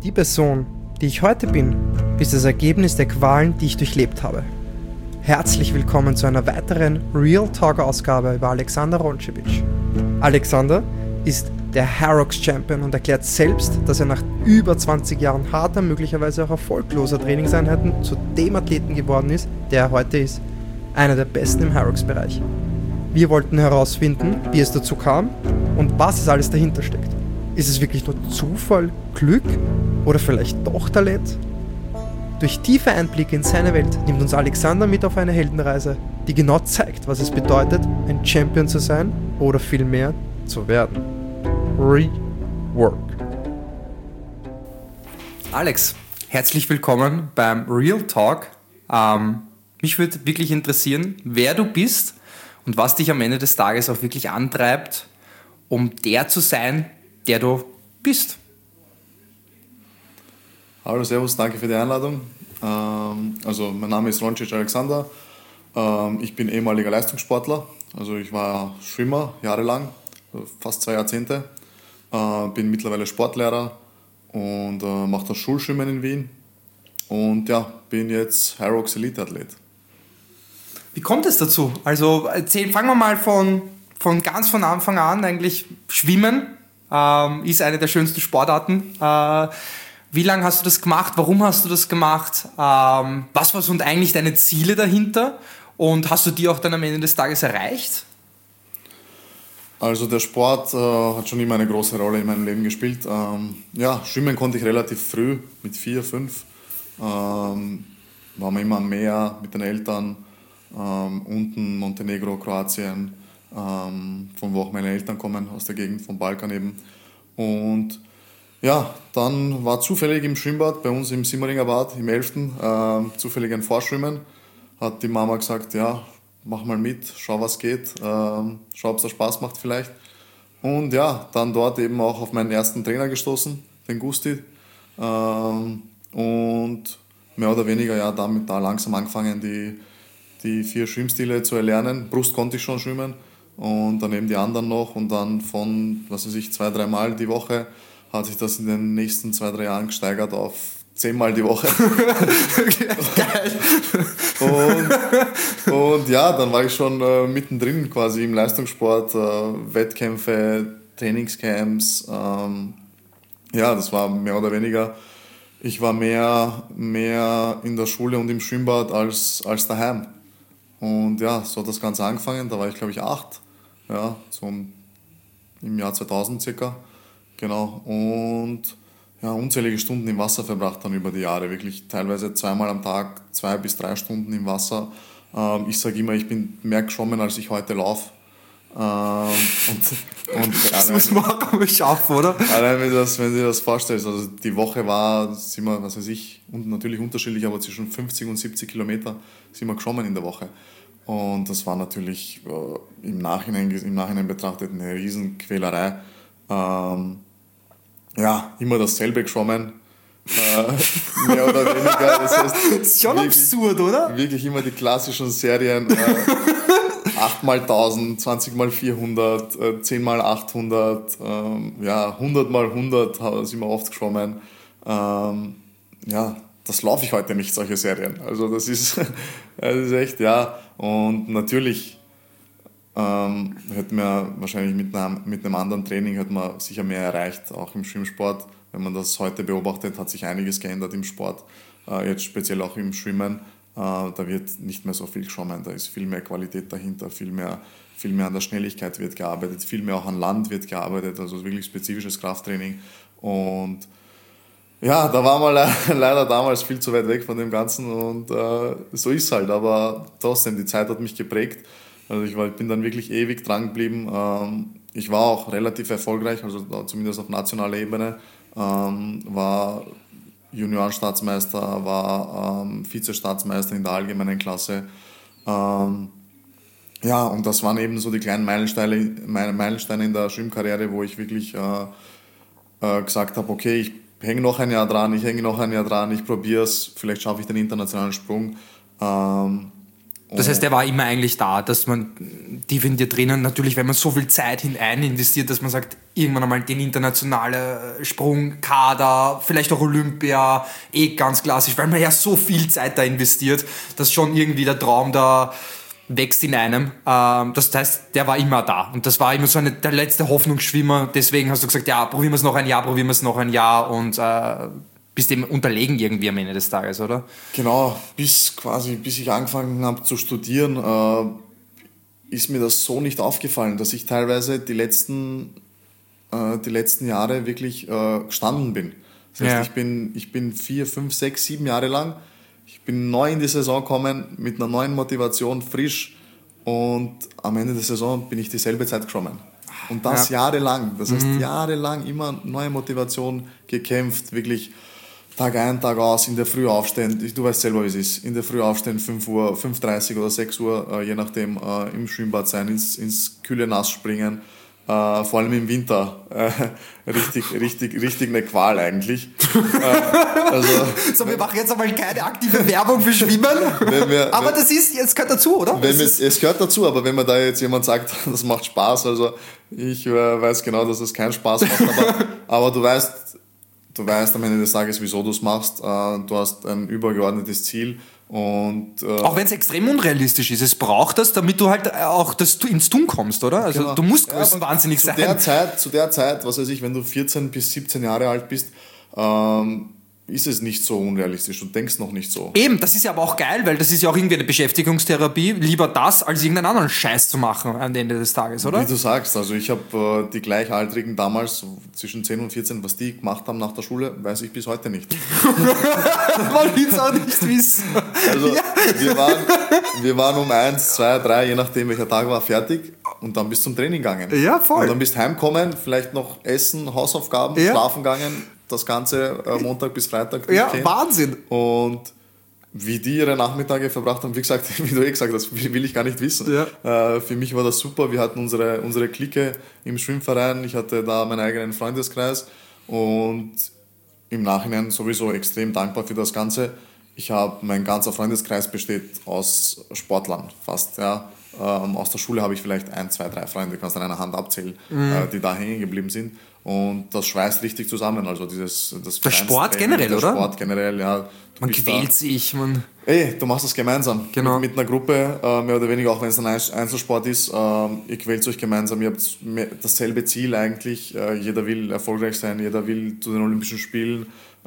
Die Person, die ich heute bin, ist das Ergebnis der Qualen, die ich durchlebt habe. Herzlich willkommen zu einer weiteren Real Talk-Ausgabe über Alexander Rončević. Alexander ist der Harrox Champion und erklärt selbst, dass er nach über 20 Jahren harter, möglicherweise auch erfolgloser Trainingseinheiten zu dem Athleten geworden ist, der er heute ist. Einer der besten im Harrox-Bereich. Wir wollten herausfinden, wie es dazu kam und was es alles dahinter steckt. Ist es wirklich nur Zufall, Glück oder vielleicht doch Talent? Durch tiefe Einblicke in seine Welt nimmt uns Alexander mit auf eine Heldenreise, die genau zeigt, was es bedeutet, ein Champion zu sein oder vielmehr zu werden. Rework. Alex, herzlich willkommen beim Real Talk. Mich würde wirklich interessieren, wer du bist und was dich am Ende des Tages auch wirklich antreibt, um der zu sein, der du bist. Hallo, servus, danke für die Einladung. Also mein Name ist Rončević Alexander. Ich bin ehemaliger Leistungssportler. Also ich war Schwimmer jahrelang, fast 2 Jahrzehnte. Bin mittlerweile Sportlehrer und mache das Schulschwimmen in Wien. Und ja, bin jetzt Harrox Elite-Athlet. Wie kommt es dazu? Also fangen wir mal von ganz von Anfang an. Eigentlich Schwimmen ist eine der schönsten Sportarten. Wie lange hast du das gemacht? Warum hast du das gemacht? Was waren so eigentlich deine Ziele dahinter? Und hast du die auch dann am Ende des Tages erreicht? Also der Sport hat schon immer eine große Rolle in meinem Leben gespielt. Ja, schwimmen konnte ich relativ früh, mit 4, 5. Waren wir immer am Meer mit den Eltern. Unten Montenegro, Kroatien, von wo auch meine Eltern kommen, aus der Gegend vom Balkan eben. Und ja, dann war zufällig im Schwimmbad, bei uns im Simmeringer Bad, im 11., zufällig ein Vorschwimmen. Hat die Mama gesagt, ja, mach mal mit, schau was geht, schau ob es da Spaß macht vielleicht. Und ja, dann dort eben auch auf meinen ersten Trainer gestoßen, den Gusti. Und mehr oder weniger ja damit da langsam angefangen, die 4 Schwimmstile zu erlernen. Brust konnte ich schon schwimmen und dann eben die anderen noch und dann von, 2-3 Mal die Woche hat sich das in den nächsten 2-3 Jahren gesteigert auf 10 Mal die Woche. Geil. Und ja, dann war ich schon mittendrin quasi im Leistungssport, Wettkämpfe, Trainingscamps. Ja, das war mehr oder weniger. Ich war mehr in der Schule und im Schwimmbad als daheim. Und ja, so hat das Ganze angefangen. Da war ich, glaube ich, 8. Ja, so im Jahr 2000 circa. Genau. Und ja, unzählige Stunden im Wasser verbracht dann über die Jahre. Wirklich teilweise 2-mal am Tag, 2 bis 3 Stunden im Wasser. Ich sage immer, ich bin mehr geschwommen, als ich heute laufe. Das muss man auch mal schaffen, oder? Allein wenn du dir das vorstellst, also die Woche war, sind wir, und natürlich unterschiedlich, aber zwischen 50 und 70 Kilometer sind wir geschwommen in der Woche. Und das war natürlich im Nachhinein betrachtet eine Riesenquälerei. Ja, immer dasselbe geschwommen. Mehr oder weniger. Das heißt, ist schon wirklich, absurd, oder? Wirklich immer die klassischen Serien. 8x1000, 20x400, 10x800, ja, 100x100 sind wir oft geschwommen. Ja, das laufe ich heute nicht, solche Serien. Also das ist echt, ja. Und natürlich hätten wir wahrscheinlich mit einem anderen Training hätten wir sicher mehr erreicht, auch im Schwimmsport. Wenn man das heute beobachtet, hat sich einiges geändert im Sport, jetzt speziell auch im Schwimmen. Da wird nicht mehr so viel geschwommen, da ist viel mehr Qualität dahinter, viel mehr an der Schnelligkeit wird gearbeitet, viel mehr auch an Land wird gearbeitet, also wirklich spezifisches Krafttraining. Und ja, da waren wir leider damals viel zu weit weg von dem Ganzen und so ist es halt, aber trotzdem, die Zeit hat mich geprägt. Also ich bin dann wirklich ewig dran geblieben. Ich war auch relativ erfolgreich, also zumindest auf nationaler Ebene, war Juniorenstaatsmeister, war Vizestaatsmeister in der allgemeinen Klasse. Ja, und das waren eben so die kleinen Meilensteine in der Schwimmkarriere, wo ich wirklich gesagt habe, okay, ich hänge noch ein Jahr dran, ich probiere es, vielleicht schaffe ich den internationalen Sprung. Das heißt, der war immer eigentlich da, dass man tief in dir drinnen, natürlich, wenn man so viel Zeit hinein investiert, dass man sagt, irgendwann einmal den internationalen Sprungkader, vielleicht auch Olympia, ganz klassisch, weil man ja so viel Zeit da investiert, dass schon irgendwie der Traum da wächst in einem. Das heißt, der war immer da. Und das war immer so der letzte Hoffnungsschwimmer. Deswegen hast du gesagt, ja, probieren wir es noch ein Jahr und bist dem unterlegen irgendwie am Ende des Tages, oder? Genau, bis ich angefangen habe zu studieren, ist mir das so nicht aufgefallen, dass ich teilweise die letzten Jahre wirklich gestanden bin. Das heißt, ich bin 4, 5, 6, 7 Jahre lang. Ich bin neu in die Saison gekommen, mit einer neuen Motivation, frisch, und am Ende der Saison bin ich dieselbe Zeit geschwommen. Und das jahrelang. Das heißt, jahrelang immer neue Motivation gekämpft, wirklich Tag ein, Tag aus, in der Früh aufstehen. Du weißt selber, wie es ist. In der Früh aufstehen, 5 Uhr, 5:30 oder 6 Uhr, je nachdem, im Schwimmbad sein, ins kühle Nass springen. Vor allem im Winter richtig eine Qual eigentlich. So, wir machen jetzt einmal keine aktive Werbung für Schwimmen. Aber es gehört dazu, oder? Es gehört dazu, aber wenn mir da jetzt jemand sagt, das macht Spaß, also ich weiß genau, dass es keinen Spaß macht, aber du weißt am Ende des Tages, wieso du es machst. Du hast ein übergeordnetes Ziel. Und, auch wenn es extrem unrealistisch ist, es braucht das, damit du halt auch ins Tun kommst, oder? Also genau. Du musst wahnsinnig sein. Zu der Zeit, was weiß ich, wenn du 14 bis 17 Jahre alt bist, ist es nicht so unrealistisch. Du denkst noch nicht so. Eben, das ist ja aber auch geil, weil das ist ja auch irgendwie eine Beschäftigungstherapie. Lieber das, als irgendeinen anderen Scheiß zu machen am Ende des Tages, oder? Wie du sagst, also ich habe die Gleichaltrigen damals, zwischen 10 und 14, was die gemacht haben nach der Schule, weiß ich bis heute nicht. Man will es auch nicht wissen. Also wir waren um 1, 2, 3, je nachdem welcher Tag war, fertig, und dann bist du zum Training gegangen. Ja, voll. Und dann bist du heimgekommen, vielleicht noch essen, Hausaufgaben, schlafen gegangen, das Ganze Montag bis Freitag. Ja, Wahnsinn. Und wie die ihre Nachmittage verbracht haben, wie gesagt, wie du gesagt hast, will ich gar nicht wissen. Ja. Für mich war das super. Wir hatten unsere Clique im Schwimmverein. Ich hatte da meinen eigenen Freundeskreis und im Nachhinein sowieso extrem dankbar für das Ganze. Mein ganzer Freundeskreis besteht aus Sportlern fast. Ja. Aus der Schule habe ich vielleicht 1, 2, 3 Freunde, kannst an einer Hand abzählen, die da hängen geblieben sind. Und das schweißt richtig zusammen. Also der Sport generell, oder? Der Sport generell, ja. Man quält sich. Du machst das gemeinsam. Genau. Mit einer Gruppe, mehr oder weniger, auch wenn es ein Einzelsport ist. Ihr quält euch gemeinsam. Ihr habt dasselbe Ziel eigentlich. Jeder will erfolgreich sein, jeder will zu den Olympischen Spielen.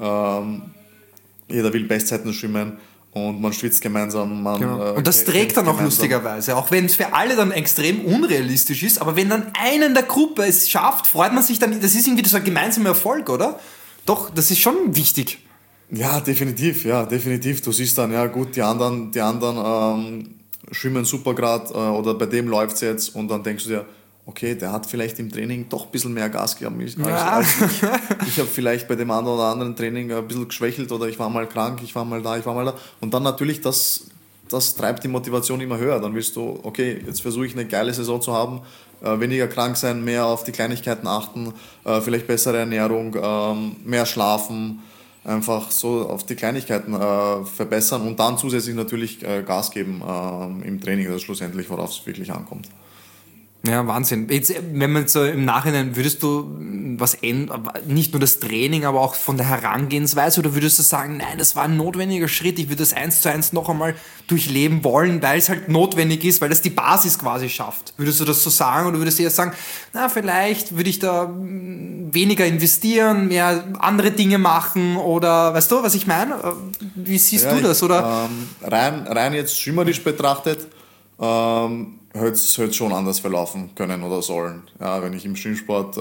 Jeder will Bestzeiten schwimmen. Und man schwitzt gemeinsam. Und das trägt dann auch gemeinsam. Lustigerweise, auch wenn es für alle dann extrem unrealistisch ist, aber wenn dann einer in der Gruppe es schafft, freut man sich dann, das ist irgendwie so ein gemeinsamer Erfolg, oder? Doch, das ist schon wichtig. Ja, definitiv. Du siehst dann, ja gut, die anderen schwimmen super gerade oder bei dem läuft es jetzt, und dann denkst du dir, okay, der hat vielleicht im Training doch ein bisschen mehr Gas gegeben als ich. Ich habe vielleicht bei dem einen oder anderen Training ein bisschen geschwächelt, oder ich war mal krank, ich war mal da. Und dann natürlich, das treibt die Motivation immer höher. Dann willst du, okay, jetzt versuche ich eine geile Saison zu haben, weniger krank sein, mehr auf die Kleinigkeiten achten, vielleicht bessere Ernährung, mehr schlafen, einfach so auf die Kleinigkeiten verbessern und dann zusätzlich natürlich Gas geben im Training, das ist schlussendlich, worauf es wirklich ankommt. Ja, Wahnsinn. Jetzt, wenn man so im Nachhinein, würdest du was ändern, nicht nur das Training, aber auch von der Herangehensweise, oder würdest du sagen, nein, das war ein notwendiger Schritt, ich würde das 1:1 noch einmal durchleben wollen, weil es halt notwendig ist, weil das die Basis quasi schafft? Würdest du das so sagen, oder würdest du eher sagen, na, vielleicht würde ich da weniger investieren, mehr andere Dinge machen, oder weißt du, was ich meine? Wie siehst du das, oder? Rein jetzt schwimmerisch betrachtet, hätte es schon anders verlaufen können oder sollen. Ja, wenn ich im Schwimmsport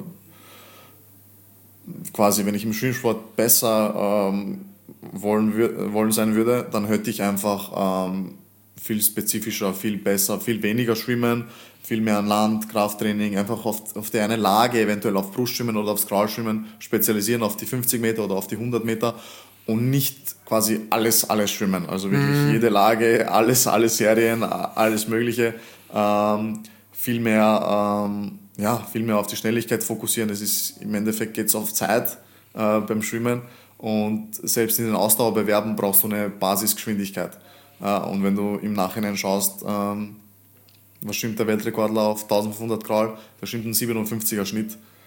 besser wollen sein würde, dann hätte ich einfach viel spezifischer, viel besser, viel weniger schwimmen, viel mehr an Land, Krafttraining, einfach auf die eine Lage, eventuell auf Brustschwimmen oder aufs Crawlschwimmen spezialisieren, auf die 50 Meter oder auf die 100 Meter. Und nicht quasi alles schwimmen. Also wirklich jede Lage, alles Serien, alles Mögliche. Viel mehr auf die Schnelligkeit fokussieren. Im Endeffekt geht es auf Zeit beim Schwimmen. Und selbst in den Ausdauerbewerben brauchst du eine Basisgeschwindigkeit. Und wenn du im Nachhinein schaust, was schwimmt der Weltrekordler auf 1500 Crawl, der schwimmt einen 57er Schnitt.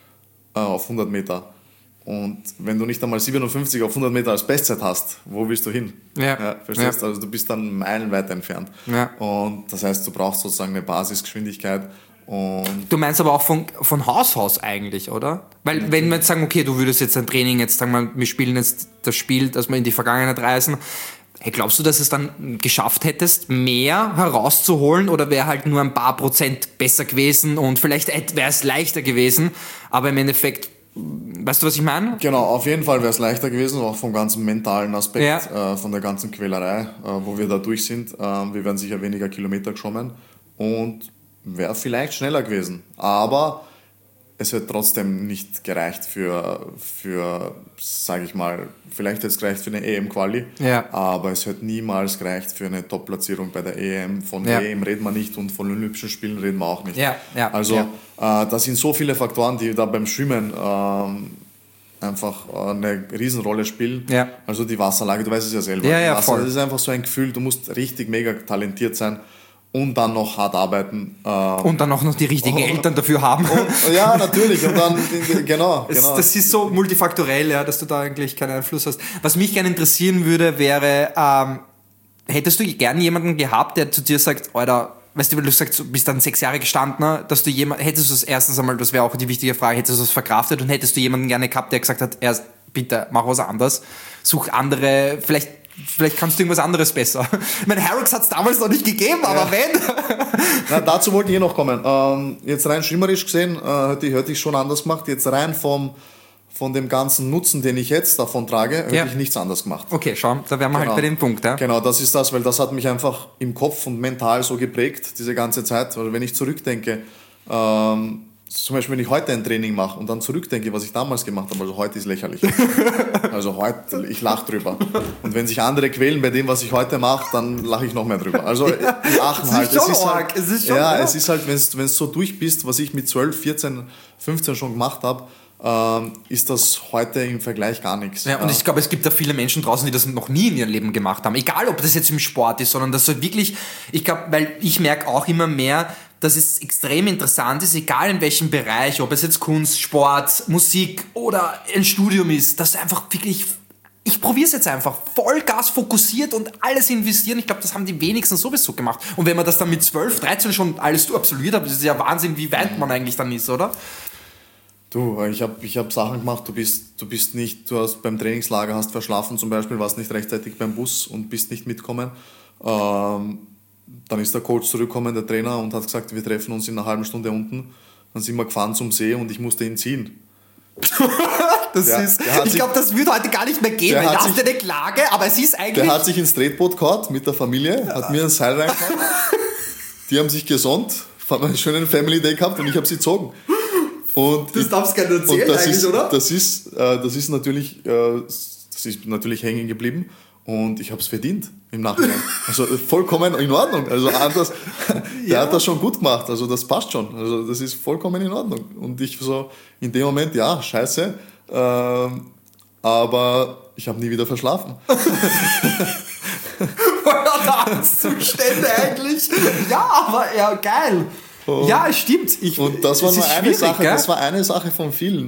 auf 100 Meter. Und wenn du nicht einmal 57 auf 100 Meter als Bestzeit hast, wo willst du hin? Ja. Verstehst du? Also du bist dann meilenweit entfernt. Ja. Und das heißt, du brauchst sozusagen eine Basisgeschwindigkeit. Und Du meinst aber auch von Haus aus eigentlich, oder? Weil wenn wir jetzt sagen, okay, du würdest jetzt ein Training, jetzt sagen wir, wir spielen jetzt das Spiel, dass wir in die Vergangenheit reisen, hey, glaubst du, dass es dann geschafft hättest, mehr herauszuholen oder wäre halt nur ein paar Prozent besser gewesen und vielleicht wäre es leichter gewesen, aber im Endeffekt, weißt du, was ich meine? genau, auf jeden Fall wäre es leichter gewesen, auch vom ganzen mentalen Aspekt, Ja. von der ganzen Quälerei, wo wir da durch sind. Wir wären sicher weniger Kilometer geschwommen und wäre vielleicht schneller gewesen. Aber es hätte trotzdem nicht gereicht für sage ich mal, vielleicht hätte es gereicht für eine EM-Quali, Ja. aber es hätte niemals gereicht für eine Top-Platzierung bei der EM. Von Ja. EM reden wir nicht und von Olympischen Spielen reden wir auch nicht. Ja, ja, Also ja. das sind so viele Faktoren, die da beim Schwimmen einfach eine Riesenrolle spielen. Ja. Also die Wasserlage, du weißt es ja selber. Ja, ja, Wasser, voll. das ist einfach so ein Gefühl, du musst richtig mega talentiert sein und dann noch hart arbeiten. Und dann auch noch die richtigen Eltern dafür haben. Ja, natürlich. Und dann, genau. Das ist so multifaktorell, ja, dass du da eigentlich keinen Einfluss hast. Was mich gerne interessieren würde, wäre, hättest du gern jemanden gehabt, der zu dir sagt, Alter, weißt du, weil du sagst, du bist dann 6 Jahre gestanden, dass du hättest du es erstens einmal, das wäre auch die wichtige Frage, hättest du es verkraftet und hättest du jemanden gerne gehabt, der gesagt hat, erst bitte, mach was anderes, such andere, vielleicht kannst du irgendwas anderes besser. Ich meine, Harrox hat es damals noch nicht gegeben, aber wenn. Na, dazu wollte ich noch kommen. Jetzt rein schwimmerisch gesehen, hätte ich schon anders gemacht. Jetzt rein von dem ganzen Nutzen, den ich jetzt davon trage, hätte ich nichts anders gemacht. Okay, schau, da wären wir halt bei dem Punkt. Ja? Genau, das ist das, weil das hat mich einfach im Kopf und mental so geprägt, diese ganze Zeit. Weil wenn ich zurückdenke, zum Beispiel wenn ich heute ein Training mache und dann zurückdenke, was ich damals gemacht habe, also heute ist lächerlich. Also heute, ich lache drüber. Und wenn sich andere quälen bei dem, was ich heute mache, dann lache ich noch mehr drüber. Also die lachen halt. Es ist schon arg. Es ist halt, wenn du so durch bist, was ich mit 12, 14, 15 schon gemacht habe, ist das heute im Vergleich gar nichts. Ja, und ich glaube, es gibt da viele Menschen draußen, die das noch nie in ihrem Leben gemacht haben. Egal, ob das jetzt im Sport ist, sondern das so wirklich, ich glaube, weil ich merke auch immer mehr, dass es extrem interessant ist, egal in welchem Bereich, ob es jetzt Kunst, Sport, Musik oder ein Studium ist, dass einfach wirklich, ich probiere es jetzt einfach, Vollgas fokussiert und alles investieren. Ich glaube, das haben die wenigsten sowieso gemacht. Und wenn man das dann mit 12, 13 schon alles absolviert hat, das ist ja Wahnsinn, wie weit man eigentlich dann ist, oder? Du, ich hab Sachen gemacht, du hast beim Trainingslager hast verschlafen zum Beispiel, warst nicht rechtzeitig beim Bus und bist nicht mitgekommen. Dann ist der Coach zurückgekommen, der Trainer, und hat gesagt, wir treffen uns in einer halben Stunde unten. Dann sind wir gefahren zum See und ich musste ihn ziehen. Ich glaube, das würde heute gar nicht mehr gehen, weil das ist eine Klage, aber es ist eigentlich... Der hat sich ins Tretboot gehauen mit der Familie, hat mir ein Seil reingehauen. Die haben sich gesonnt, haben einen schönen Family Day gehabt und ich habe sie gezogen. Und das darfst du gerne erzählen eigentlich, oder? Das ist natürlich hängen geblieben und ich habe es verdient im Nachhinein. Also vollkommen in Ordnung. Also anders, der hat das schon gut gemacht, also das passt schon. Also das ist vollkommen in Ordnung. Und ich so in dem Moment, ja, scheiße, aber ich habe nie wieder verschlafen. Zustände eigentlich. Ja, aber ja, geil. Ja, stimmt. Und das war nur eine Sache, das war eine Sache von vielen.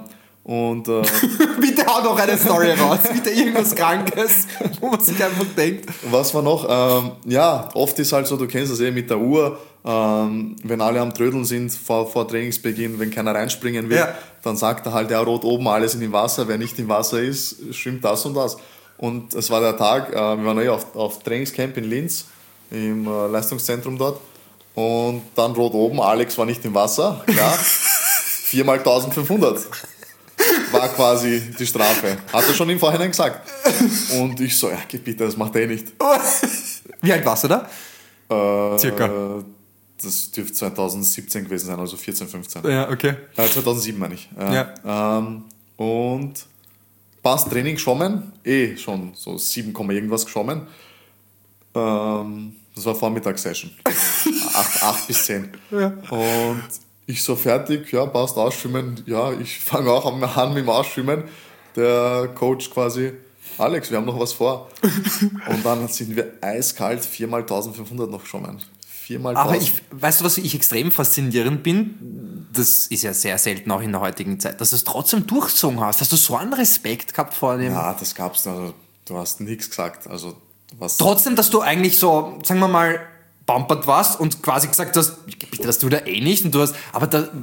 Bitte hau noch eine Story raus. Bitte irgendwas Krankes, wo man sich einfach denkt. Was war noch? Oft ist halt so, du kennst das mit der Uhr, wenn alle am Trödeln sind vor Trainingsbeginn, wenn keiner reinspringen will, dann sagt er halt, ja, rot oben, alle sind im Wasser, wer nicht im Wasser ist, schwimmt das und das. Und es war der Tag, wir waren auf Trainingscamp in Linz, im Leistungszentrum dort. Und dann rot oben, Alex war nicht im Wasser, klar, 4 mal 1500 war quasi die Strafe. Hat er schon im Vorhinein gesagt. Und ich so, ja, geh bitte, das macht er nicht. Wie alt warst du da? Circa. Das dürfte 2017 gewesen sein, also 14, 15. Ja, okay. 2007 meine ich. Und passt, Training geschwommen, schon so 7, irgendwas geschwommen. Das war Vormittagssession. 8 bis 10. Ja. Und ich so fertig, ja, passt, ausschwimmen. Ja, ich fange auch an mit dem Ausschwimmen. Der Coach quasi, Alex, wir haben noch was vor. Und dann sind wir eiskalt 4 mal 1500 noch geschwommen. 4 mal 1000. Aber weißt du, was ich extrem faszinierend bin? das ist ja sehr selten auch in der heutigen Zeit, dass du es trotzdem durchgezogen hast. Hast du so einen Respekt gehabt vor dem? Ja, das gab's. Also, du hast nichts gesagt. Also, Trotzdem, dass du eigentlich so, sagen wir mal, pampert warst und quasi gesagt hast, bitte, das tut er eh nicht. Und du hast, aber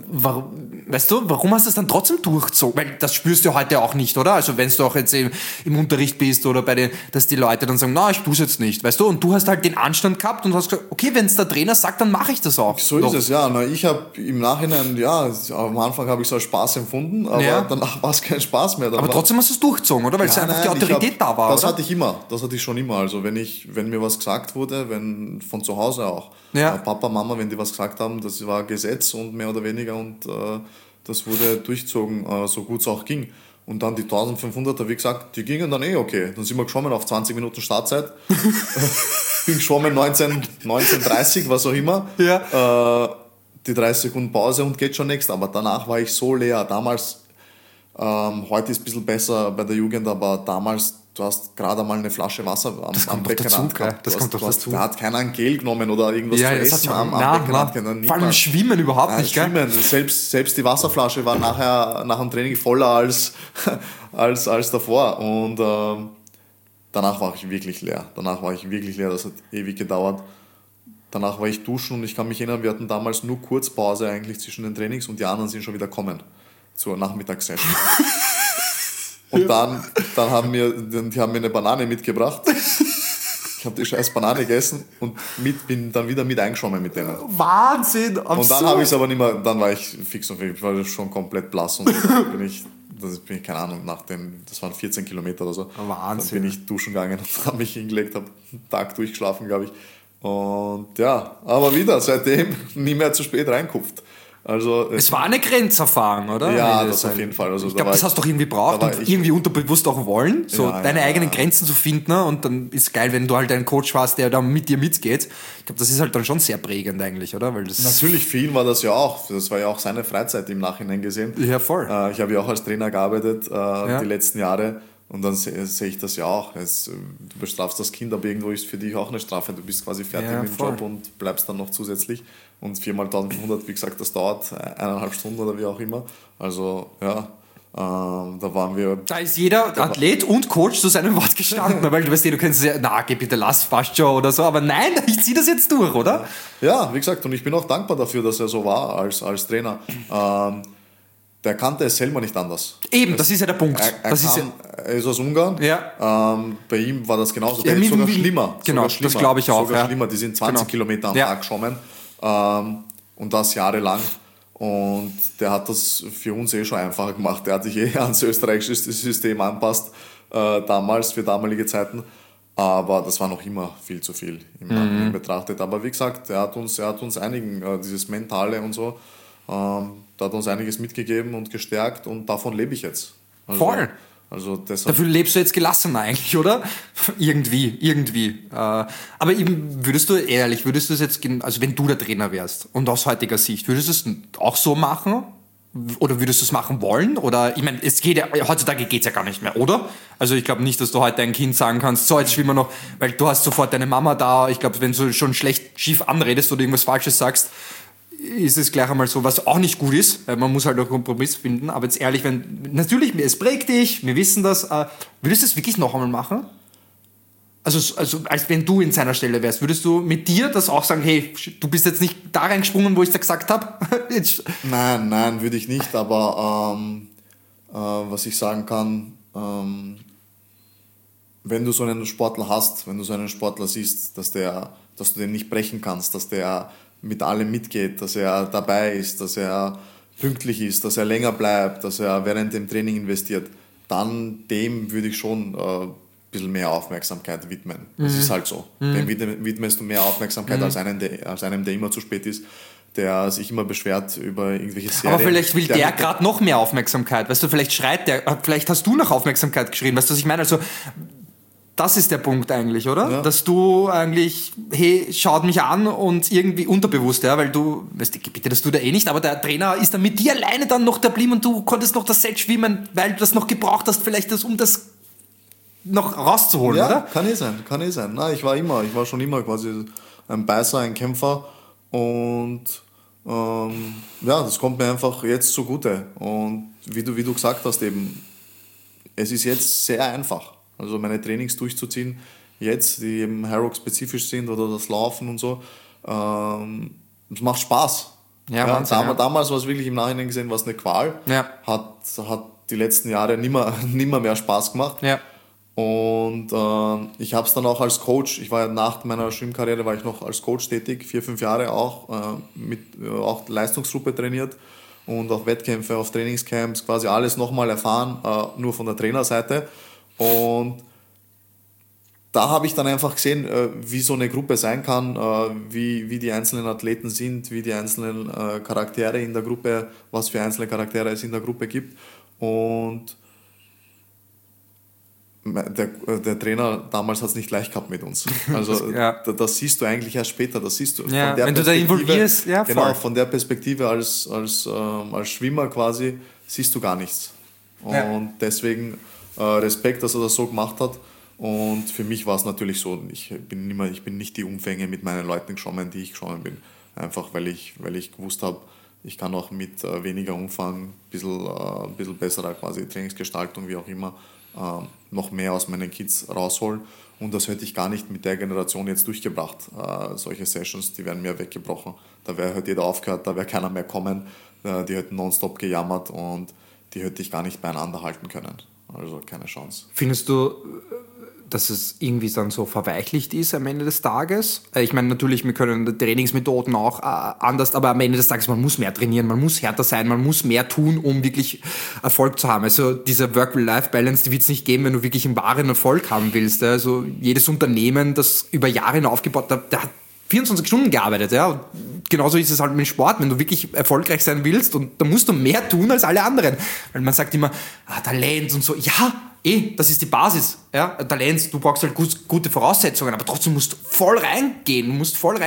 warum hast du es dann trotzdem durchgezogen? Weil das spürst du heute auch nicht, oder? Also wenn du auch jetzt im Unterricht bist oder dass die Leute dann sagen, na, ich tue es jetzt nicht, weißt du? Und du hast halt den Anstand gehabt und hast gesagt, okay, wenn es der Trainer sagt, dann mache ich das auch. So ist es, ja. Ich habe im Nachhinein, am Anfang habe ich so als Spaß empfunden, aber danach war es kein Spaß mehr. Aber trotzdem hast du es durchgezogen, oder? Weil es einfach die Autorität da war, das oder? hatte ich immer. Das hatte ich schon immer. Also wenn mir was gesagt wurde, von zu Hause auch. Ja. Papa, Mama, wenn die was gesagt haben, das war Gesetz und mehr oder weniger und das wurde durchzogen, so gut es auch ging. Und dann die 1500er, wie gesagt, die gingen dann okay. Dann sind wir geschwommen auf 20 Minuten Startzeit. Bin geschwommen 19:30, was auch immer. Ja. Die 30 Sekunden Pause und geht schon next. Aber danach war ich so leer. Damals, heute ist es ein bisschen besser bei der Jugend, aber damals, du hast gerade mal eine Flasche Wasser am Beckenrand gehabt. Das kommt doch dazu. Da hat keiner ein Gel genommen oder irgendwas zu essen am Beckenrand. Vor allem Schwimmen überhaupt nicht, gell? Schwimmen. Selbst die Wasserflasche war nach dem Training voller als davor. Und danach war ich wirklich leer. Das hat ewig gedauert. Danach war ich duschen und ich kann mich erinnern, wir hatten damals nur Kurzpause eigentlich zwischen den Trainings und die anderen sind schon wieder gekommen zur Nachmittagssession. Und dann haben die haben mir eine Banane mitgebracht. Ich habe die scheiß Banane gegessen und bin dann wieder mit eingeschwommen mit denen. Wahnsinn! Absurd. Und dann habe ich es aber nicht mehr, dann war ich fix und fertig, ich war schon komplett blass und keine Ahnung, das waren 14 Kilometer oder so. Wahnsinn. Dann bin ich duschen gegangen und habe mich hingelegt, habe einen Tag durchgeschlafen, glaube ich. Und ja, aber wieder seitdem nie mehr zu spät reinkupft. Also, es war eine Grenzerfahrung, oder? Ja, das auf jeden Fall. Also, ich glaube, das hast du doch irgendwie braucht und irgendwie unterbewusst auch wollen, so deine eigenen Grenzen zu finden. Und dann ist geil, wenn du halt einen Coach hast, der da mit dir mitgeht. Ich glaube, das ist halt dann schon sehr prägend eigentlich, oder? Weil das natürlich, für ihn war das ja auch. Das war ja auch seine Freizeit im Nachhinein gesehen. Ja, voll. Ich habe ja auch als Trainer gearbeitet die letzten Jahre. Und dann sehe ich das ja auch. Du bestrafst das Kind, aber irgendwo ist für dich auch eine Strafe. Du bist quasi fertig mit dem Job und bleibst dann noch zusätzlich. Und 4x1500, wie gesagt, das dauert 1,5 Stunden oder wie auch immer. Also, ja, da waren wir... Da ist jeder Athlet und Coach zu seinem Wort gestanden. Weil du weißt, du kannst sagen, na, geh bitte, lass, passt schon oder so. Aber nein, ich ziehe das jetzt durch, oder? Ja, wie gesagt, und ich bin auch dankbar dafür, dass er so war als Trainer. Der kannte es selber nicht anders. Eben, das ist ja der Punkt. Er ist aus Ungarn. Ja. Bei ihm war das genauso. Der ist sogar schlimmer. Genau, das glaube ich auch. Sogar schlimmer. Die sind 20 Kilometer am Tag geschwommen. Und das jahrelang. Und der hat das für uns schon einfacher gemacht. Der hat sich ans österreichische System anpasst, damals, für damalige Zeiten. Aber das war noch immer viel zu viel im Nachhinein betrachtet. Aber wie gesagt, er hat uns einigen, dieses Mentale und so, da hat uns einiges mitgegeben und gestärkt und davon lebe ich jetzt. Voll! Also deshalb. Dafür lebst du jetzt gelassener eigentlich, oder? Irgendwie. Aber würdest du es jetzt, also wenn du der Trainer wärst und aus heutiger Sicht, würdest du es auch so machen? Oder würdest du es machen wollen? Oder, ich meine, heutzutage geht es ja gar nicht mehr, oder? Also ich glaube nicht, dass du heute dein Kind sagen kannst, so, jetzt schwimmen wir noch, weil du hast sofort deine Mama da. Ich glaube, wenn du schon schief anredest oder irgendwas Falsches sagst, ist es gleich einmal so, was auch nicht gut ist, weil man muss halt einen Kompromiss finden, aber jetzt ehrlich, natürlich, es prägt dich, wir wissen das, würdest du es wirklich noch einmal machen? Also als wenn du in seiner Stelle wärst, würdest du mit dir das auch sagen, hey, du bist jetzt nicht da reingesprungen, wo ich es dir gesagt habe? Nein, würde ich nicht, aber was ich sagen kann, wenn du so einen Sportler hast, wenn du so einen Sportler siehst, dass du den nicht brechen kannst, dass der mit allem mitgeht, dass er dabei ist, dass er pünktlich ist, dass er länger bleibt, dass er während dem Training investiert, dann dem würde ich schon ein bisschen mehr Aufmerksamkeit widmen. Das ist halt so. Dem widmest du mehr Aufmerksamkeit als einem, der immer zu spät ist, der sich immer beschwert über irgendwelche Serien. Aber vielleicht will der gerade noch mehr Aufmerksamkeit. Weißt du, vielleicht schreit der, vielleicht hast du nach Aufmerksamkeit geschrien. Weißt du, was ich meine? Also das ist der Punkt eigentlich, oder? Ja. Dass du eigentlich, hey, schaut mich an und irgendwie unterbewusst, ja, weil du, weißt du, bitte, das tut er eh nicht, aber der Trainer ist dann mit dir alleine dann noch da geblieben und du konntest noch das Set schwimmen, weil du das noch gebraucht hast, vielleicht um das noch rauszuholen, ja, oder? Kann eh sein. Nein, ich war schon immer quasi ein Beißer, ein Kämpfer und Ja, das kommt mir einfach jetzt zugute. Und wie du gesagt hast eben, es ist jetzt sehr einfach. Also meine Trainings durchzuziehen, jetzt, die eben Harrock-spezifisch sind oder das Laufen und so, es macht Spaß. Ja, Wahnsinn, damals war es wirklich im Nachhinein gesehen, war es eine Qual. Ja. Hat die letzten Jahre nimmer mehr Spaß gemacht. Ja. Und ich habe es dann auch als Coach, ich war ja nach meiner Schwimmkarriere, war ich noch als Coach tätig, 4-5 Jahre auch, auch Leistungsgruppe trainiert und auch Wettkämpfe auf Trainingscamps, quasi alles nochmal erfahren, nur von der Trainerseite. Und da habe ich dann einfach gesehen, wie so eine Gruppe sein kann, wie die einzelnen Athleten sind, wie die einzelnen Charaktere in der Gruppe, was für einzelne Charaktere es in der Gruppe gibt. Und der Trainer damals hat es nicht leicht gehabt mit uns. Also das siehst du eigentlich erst später. Das siehst du von der wenn du da involvierst, ja, genau, voll. von der Perspektive als Schwimmer quasi siehst du gar nichts. Und deswegen Respekt, dass er das so gemacht hat. Und für mich war es natürlich so, ich bin nicht die Umfänge mit meinen Leuten geschwommen, die ich geschwommen bin. Einfach weil ich gewusst habe, ich kann auch mit weniger Umfang, ein bisschen besserer quasi Trainingsgestaltung, wie auch immer, noch mehr aus meinen Kids rausholen. Und das hätte ich gar nicht mit der Generation jetzt durchgebracht. Solche Sessions, die wären mir weggebrochen. Da wäre halt jeder aufgehört, da wäre keiner mehr kommen. Die hätten nonstop gejammert und die hätte ich gar nicht beieinander halten können. Also keine Chance. Findest du, dass es irgendwie dann so verweichlicht ist am Ende des Tages? Ich meine, natürlich, wir können die Trainingsmethoden auch anders, aber am Ende des Tages, man muss mehr trainieren, man muss härter sein, man muss mehr tun, um wirklich Erfolg zu haben. Also diese Work-Life-Balance, die wird es nicht geben, wenn du wirklich einen wahren Erfolg haben willst. Also jedes Unternehmen, das über Jahre aufgebaut hat, der hat 24 Stunden gearbeitet. Ja. Und genauso ist es halt mit Sport, wenn du wirklich erfolgreich sein willst, und da musst du mehr tun als alle anderen. Weil man sagt immer, Talent und so, ja, das ist die Basis. Ja? Talent, du brauchst halt gute Voraussetzungen, aber trotzdem musst du voll reingehen.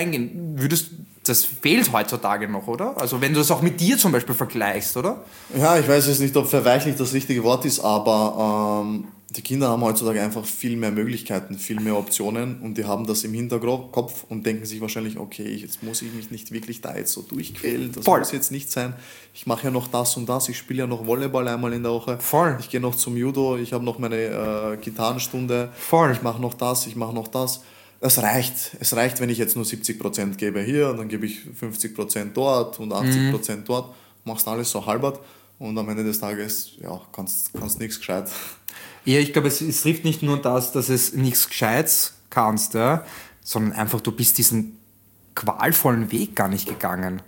Das fehlt heutzutage noch, oder? Also wenn du das auch mit dir zum Beispiel vergleichst, oder? Ja, ich weiß jetzt nicht, ob verweichlicht das richtige Wort ist, aber die Kinder haben heutzutage einfach viel mehr Möglichkeiten, viel mehr Optionen, und die haben das im Hinterkopf und denken sich wahrscheinlich, okay, jetzt muss ich mich nicht wirklich da jetzt so durchquälen, das muss jetzt nicht sein. Ich mache ja noch das und das, ich spiele ja noch Volleyball einmal in der Woche. Voll. Ich gehe noch zum Judo, ich habe noch meine Gitarrenstunde. Voll. Ich mache noch das, ich mache noch das. Es reicht. Es reicht, wenn ich jetzt nur 70% gebe hier, und dann gebe ich 50% dort und 80% dort. Machst alles so halbert, und am Ende des Tages kannst nichts gescheit. Ja, ich glaube, es trifft nicht nur das, dass es nichts Gescheites kannst, ja, sondern einfach, du bist diesen qualvollen Weg gar nicht gegangen,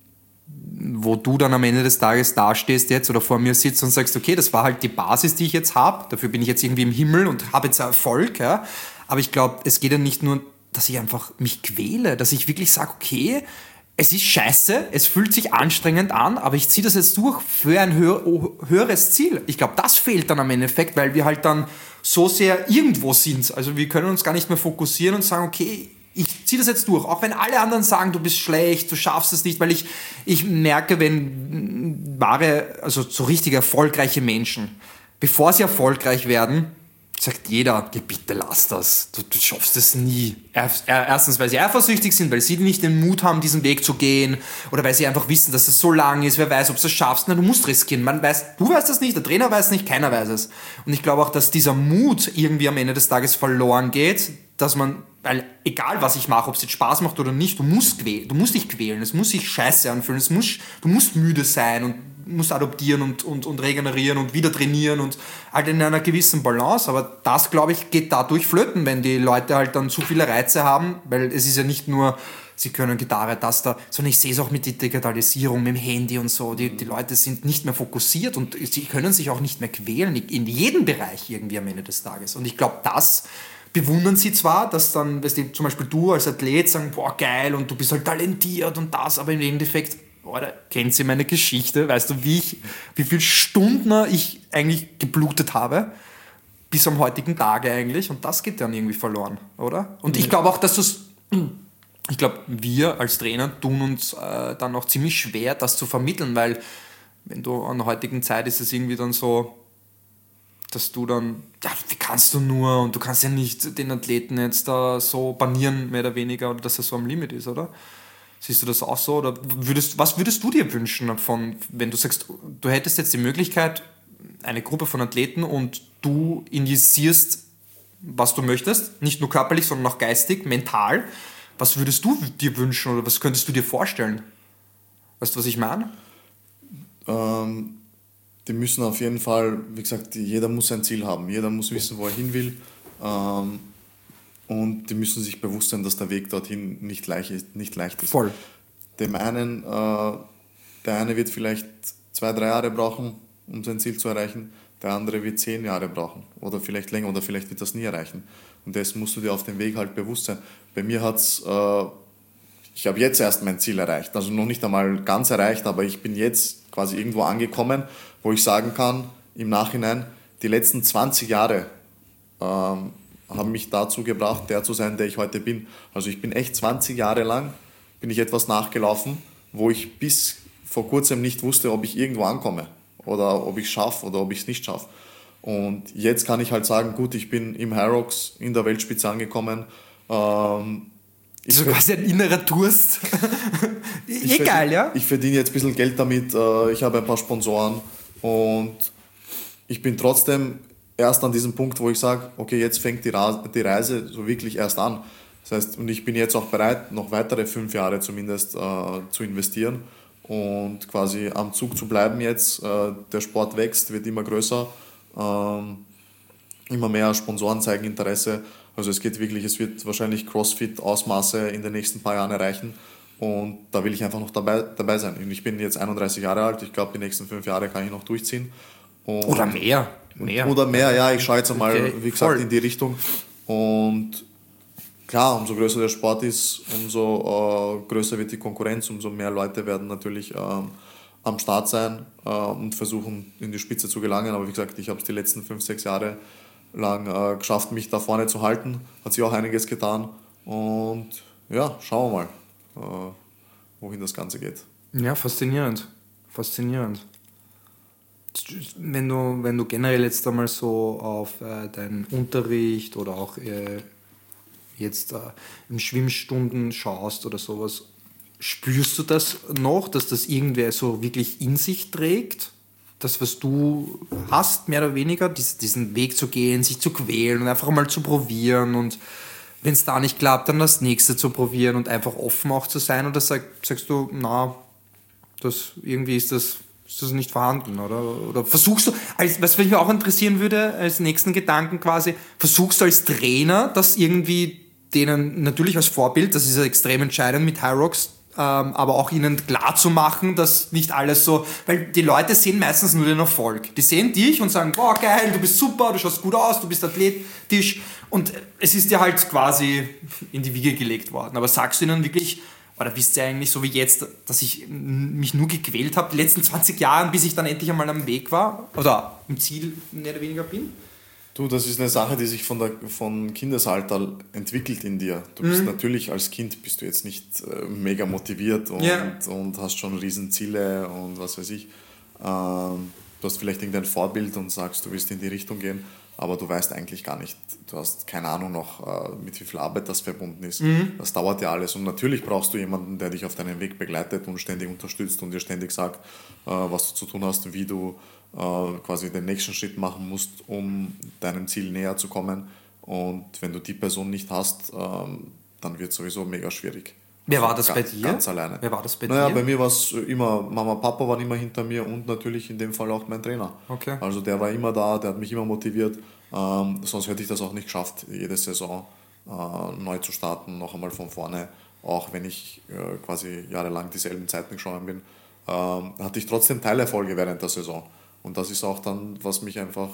wo du dann am Ende des Tages dastehst jetzt oder vor mir sitzt und sagst, okay, das war halt die Basis, die ich jetzt habe, dafür bin ich jetzt irgendwie im Himmel und habe jetzt Erfolg, ja. Aber ich glaube, es geht ja nicht nur, dass ich einfach mich quäle, dass ich wirklich sage, okay, es ist scheiße, es fühlt sich anstrengend an, aber ich ziehe das jetzt durch für ein höheres Ziel. Ich glaube, das fehlt dann am Endeffekt, weil wir halt dann so sehr irgendwo sind. Also wir können uns gar nicht mehr fokussieren und sagen, okay, ich ziehe das jetzt durch. Auch wenn alle anderen sagen, du bist schlecht, du schaffst es nicht, weil ich merke, wenn also so richtig erfolgreiche Menschen, bevor sie erfolgreich werden, sagt jeder, bitte lass das, du schaffst es nie. Erstens, weil sie eifersüchtig sind, weil sie nicht den Mut haben, diesen Weg zu gehen, oder weil sie einfach wissen, dass es so lang ist, wer weiß, ob du es schaffst. Na, du musst riskieren. Du weißt das nicht, der Trainer weiß es nicht, keiner weiß es. Und ich glaube auch, dass dieser Mut irgendwie am Ende des Tages verloren geht, dass man, weil egal was ich mache, ob es jetzt Spaß macht oder nicht, du musst dich quälen, es muss sich scheiße anfühlen, du musst müde sein und musst adoptieren und regenerieren und wieder trainieren und halt in einer gewissen Balance. Aber das, glaube ich, geht dadurch flöten, wenn die Leute halt dann zu viele Reize haben, weil es ist ja nicht nur, sie können Gitarre, das da, sondern ich sehe es auch mit der Digitalisierung, mit dem Handy und so. Die Leute sind nicht mehr fokussiert und sie können sich auch nicht mehr quälen, in jedem Bereich irgendwie am Ende des Tages. Und ich glaube, das bewundern sie zwar, dass dann, weißt du, zum Beispiel du als Athlet sagen, boah, geil, und du bist halt talentiert und das, aber im Endeffekt, oder kennt sie meine Geschichte? Weißt du, wie viele Stunden ich eigentlich geblutet habe? Bis am heutigen Tage eigentlich. Und das geht dann irgendwie verloren, oder? Und ich glaube auch, ich glaube, wir als Trainer tun uns dann auch ziemlich schwer, das zu vermitteln, weil wenn du an der heutigen Zeit ist es irgendwie dann so, dass du dann, ja, wie kannst du nur? Und du kannst ja nicht den Athleten jetzt da so banieren, mehr oder weniger, oder dass er so am Limit ist, oder? Siehst du das auch so? Oder was würdest du dir wünschen, wenn du sagst, du hättest jetzt die Möglichkeit, eine Gruppe von Athleten und du injizierst, was du möchtest, nicht nur körperlich, sondern auch geistig, mental. Was würdest du dir wünschen oder was könntest du dir vorstellen? Weißt du, was ich meine? Die müssen auf jeden Fall, wie gesagt, jeder muss ein Ziel haben. Jeder muss wissen, wo er hin will. Und die müssen sich bewusst sein, dass der Weg dorthin nicht leicht ist. Voll. Der eine wird vielleicht 2-3 Jahre brauchen, um sein Ziel zu erreichen. Der andere wird 10 Jahre brauchen oder vielleicht länger oder vielleicht wird das nie erreichen. Und das musst du dir auf dem Weg halt bewusst sein. Bei mir ich habe jetzt erst mein Ziel erreicht, also noch nicht einmal ganz erreicht, aber ich bin jetzt quasi irgendwo angekommen, wo ich sagen kann, im Nachhinein, die letzten 20 Jahre haben mich dazu gebracht, der zu sein, der ich heute bin. Also ich bin echt 20 Jahre lang, bin ich etwas nachgelaufen, wo ich bis vor kurzem nicht wusste, ob ich irgendwo ankomme oder ob ich es schaffe oder ob ich es nicht schaffe. Und jetzt kann ich halt sagen, gut, ich bin im Hyrox in der Weltspitze angekommen. So quasi ein innerer Durst. Egal, ja? Ich verdiene jetzt ein bisschen Geld damit, ich habe ein paar Sponsoren und ich bin trotzdem erst an diesem Punkt, wo ich sage, okay, jetzt fängt die Reise so wirklich erst an. Das heißt, und ich bin jetzt auch bereit, noch weitere 5 Jahre zumindest zu investieren und quasi am Zug zu bleiben jetzt. Der Sport wächst, wird immer größer, immer mehr Sponsoren zeigen Interesse. Also es wird wahrscheinlich CrossFit-Ausmaße in den nächsten paar Jahren erreichen und da will ich einfach noch dabei sein. Und ich bin jetzt 31 Jahre alt, ich glaube, die nächsten 5 Jahre kann ich noch durchziehen. Oder mehr. Oder mehr, ja, ich schaue jetzt einmal, okay, wie gesagt, voll. in die Richtung. Und klar, umso größer der Sport ist, umso größer wird die Konkurrenz, umso mehr Leute werden natürlich am Start sein und versuchen, in die Spitze zu gelangen. Aber wie gesagt, ich habe es die letzten 5-6 Jahre lang geschafft, mich da vorne zu halten. Hat sich auch einiges getan. Und ja, schauen wir mal, wohin das Ganze geht. Ja, faszinierend. Wenn du generell jetzt einmal so auf deinen Unterricht oder auch jetzt in Schwimmstunden schaust oder sowas, spürst du das noch, dass das irgendwer so wirklich in sich trägt? Das, was du hast, mehr oder weniger, diesen Weg zu gehen, sich zu quälen und einfach mal zu probieren und wenn es da nicht klappt, dann das nächste zu probieren und einfach offen auch zu sein oder sagst du, na, irgendwie ist das nicht vorhanden, oder versuchst du, was mich auch interessieren würde, als nächsten Gedanken quasi, versuchst du als Trainer, das irgendwie denen natürlich als Vorbild, das ist ja extrem entscheidend mit Hyrox, aber auch ihnen klar zu machen, dass nicht alles so, weil die Leute sehen meistens nur den Erfolg. Die sehen dich und sagen, boah, geil, du bist super, du schaust gut aus, du bist athletisch und es ist dir halt quasi in die Wiege gelegt worden. Aber sagst du ihnen wirklich, oder wisst ihr eigentlich so wie jetzt, dass ich mich nur gequält habe, die letzten 20 Jahre, bis ich dann endlich einmal am Weg war oder im Ziel mehr oder weniger bin? Du, das ist eine Sache, die sich von Kindesalter entwickelt in dir. Du bist natürlich als Kind bist du jetzt nicht mega motiviert und hast schon Riesenziele und was weiß ich. Du hast vielleicht irgendein Vorbild und sagst, du willst in die Richtung gehen, aber du weißt eigentlich gar nicht. Du hast keine Ahnung noch, mit wie viel Arbeit das verbunden ist. Das dauert ja alles und natürlich brauchst du jemanden, der dich auf deinem Weg begleitet und ständig unterstützt und dir ständig sagt, was du zu tun hast, wie du quasi den nächsten Schritt machen musst, um deinem Ziel näher zu kommen. Und wenn du die Person nicht hast, dann wird es sowieso mega schwierig. Wer war das bei dir? Ganz alleine. Wer war das bei dir? dir? Bei mir war es immer, Mama, Papa waren immer hinter mir und natürlich in dem Fall auch mein Trainer. Okay. Also der war immer da, der hat mich immer motiviert. Sonst hätte ich das auch nicht geschafft, jede Saison neu zu starten, noch einmal von vorne. Auch wenn ich quasi jahrelang dieselben Zeiten geschwommen bin, hatte ich trotzdem Teilerfolge während der Saison. Und das ist auch dann, was mich einfach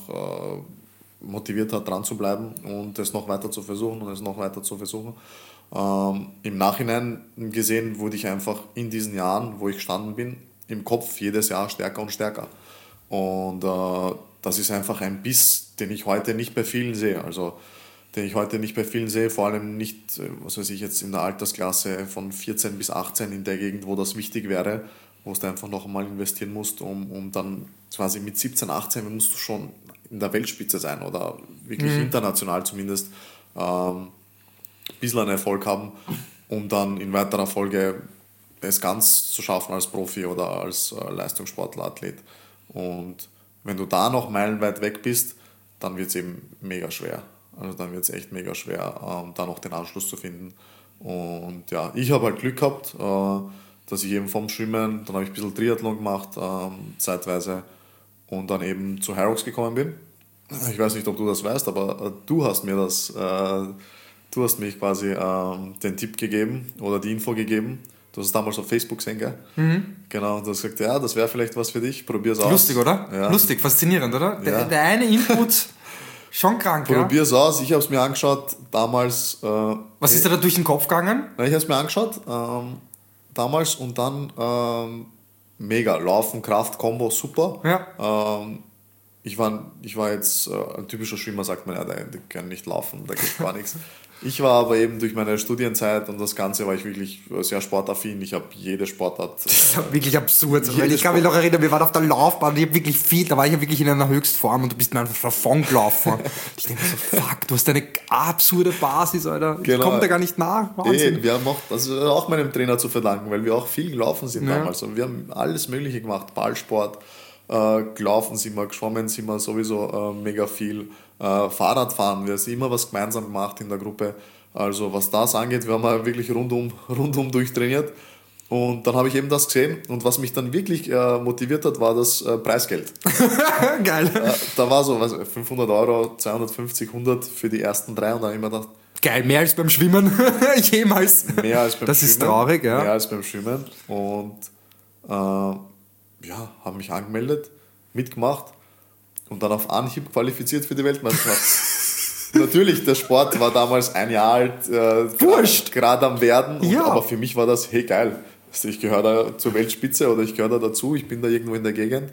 motiviert hat, dran zu bleiben und es noch weiter zu versuchen und es noch weiter zu versuchen. Im Nachhinein gesehen wurde ich einfach in diesen Jahren, wo ich gestanden bin, im Kopf jedes Jahr stärker und stärker. Und das ist einfach ein Biss, den ich heute nicht bei vielen sehe. Also den ich heute nicht bei vielen sehe, vor allem nicht, was weiß ich, jetzt in der Altersklasse von 14 bis 18 in der Gegend, wo das wichtig wäre, wo du einfach noch einmal investieren musst, um dann quasi mit 17, 18 musst du schon in der Weltspitze sein oder wirklich international zumindest ein bisschen einen Erfolg haben, um dann in weiterer Folge es ganz zu schaffen als Profi oder als Leistungssportler, Athlet. Und wenn du da noch meilenweit weg bist, dann wird es eben mega schwer. Also dann wird es echt mega schwer, da noch den Anschluss zu finden. Und ja, ich habe halt Glück gehabt, dass ich eben vom Schwimmen, dann habe ich ein bisschen Triathlon gemacht, zeitweise, und dann eben zu Hyrox gekommen bin. Ich weiß nicht, ob du das weißt, aber du hast mich quasi den Tipp gegeben oder die Info gegeben. Du hast es damals auf Facebook gesehen, gell? Genau, du hast gesagt, ja, das wäre vielleicht was für dich, probier's aus. Lustig, oder? Ja. Lustig, faszinierend, oder? Ja. Der eine Input, schon krank, Probier's aus, ich habe es mir angeschaut, damals... Was ist dir da durch den Kopf gegangen? Ich habe es mir angeschaut, damals, und dann mega, Laufen, Kraft, Kombo, super. Ja. Ich war jetzt ein typischer Schwimmer, sagt man ja, der kann nicht laufen, da geht gar nichts. Ich war aber eben durch meine Studienzeit und das Ganze war ich wirklich sehr sportaffin. Ich habe jede Sportart... Das ist wirklich absurd. Weil ich kann mich noch erinnern, wir waren auf der Laufbahn, ich hab wirklich da war ich ja wirklich in einer Höchstform und du bist mir einfach davon gelaufen. Ich denke mir so, fuck, du hast eine absurde Basis, Alter. Ich komme da gar nicht nach. Wahnsinn. Wir haben auch meinem Trainer zu verdanken, weil wir auch viel gelaufen sind damals. Und wir haben alles Mögliche gemacht, Ballsport, gelaufen sind wir, geschwommen sind wir sowieso mega viel. Fahrradfahren, wir haben immer was gemeinsam gemacht in der Gruppe. Also was das angeht, wir haben wirklich rundum durchtrainiert. Und dann habe ich eben das gesehen und was mich dann wirklich motiviert hat, war das Preisgeld. Geil. Da war so 500 Euro, 250, 100 für die ersten 3 und dann habe ich mir gedacht... Geil, mehr als beim Schwimmen. Jemals. Mehr als beim Schwimmen. Das ist traurig, ja. Mehr als beim Schwimmen. Und habe mich angemeldet, mitgemacht. Und dann auf Anhieb qualifiziert für die Weltmeisterschaft. Natürlich, der Sport war damals ein Jahr alt, gerade am Werden. Aber für mich war das, hey geil, ich gehöre da zur Weltspitze oder ich gehöre da dazu, ich bin da irgendwo in der Gegend.